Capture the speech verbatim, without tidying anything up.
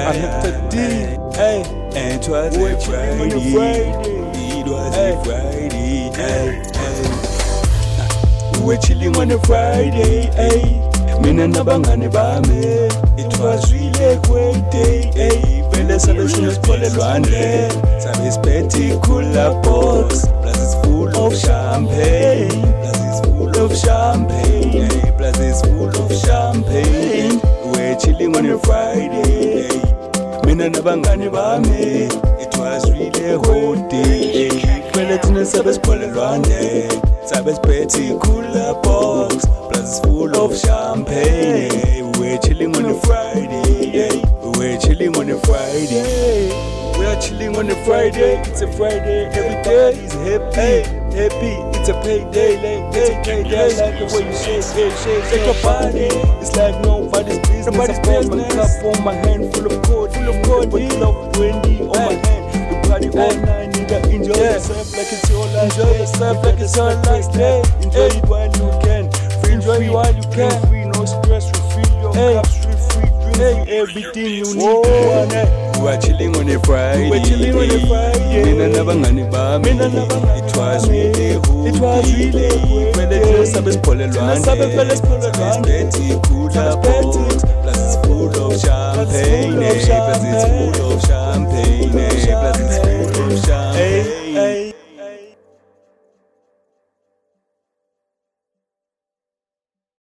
thirteen, hey, and it was we're a chilling on a Friday. Friday. It was Hey. a Friday. Hey, hey. We're chilling on a Friday, hey. Mina nabangani bami, it was really a great day, hey. Vele sabe sinesipholelwane, Sabe spetty cooler box. Plus it's full of champagne. Plus it's full of champagne. Hey, plus it's full of champagne. we're chilling on a Friday, hey. Mina nabangani bami, It was really a hot day. Hey, vele thina sabe sipholelwane, sabe spetty cooler box. Plus it's full of champagne. Hey, we're chilling on a Friday. Hey, we're chilling on a Friday. Friday. We are chilling on a Friday. It's a Friday. Every day Everybody's happy. hey, happy. It's a payday. Like it's a payday. Like the way you shake, shake, shake, shake your body. It's like nobody's business. Nobody's I got my business. cup on my hand, full of code, full of code. Bottle of brandy on my hand. We party all Hey. night, nigga. Enjoy Yeah. yourself like it's your last Enjoy day. yourself You like got it's the your sun last day. Enjoy Hey. it while you can. Feel Enjoy free it while you Feel can. free, no stress. Refill your Hey. cups, free, free, drink Hey. free, everything you need. Whoa. One, hey. We are chilling on a Friday. We're chilling on a Friday. Mina nabangani bami. Mina nabangani It was bami. really a hot It was day. really a great Vele day. thina sabe sipholelwane. Thina sabe vele sipholelwane. Sabe spetty cooler Sabe spetty. box. Plus it's full of champagne. full of Hey, plus it's full